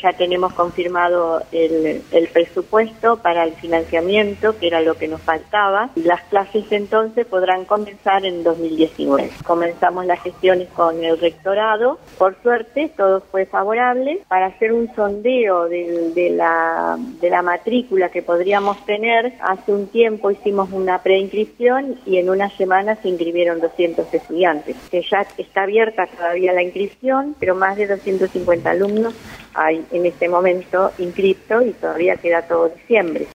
ya tenemos confirmado el presupuesto para el financiamiento, que era lo que nos faltaba. Las clases entonces podrán comenzar en 2019. Comenzamos las gestiones con el rectorado. Por suerte, todo fue favorable. Para hacer un sondeo de la matrícula que podríamos tener, hace un tiempo hicimos una preinscripción y en una semana se inscribieron 200 estudiantes. Que ya está abierta todavía la inscripción, pero más de 250 alumnos hay en este momento inscriptos y todavía queda todo diciembre.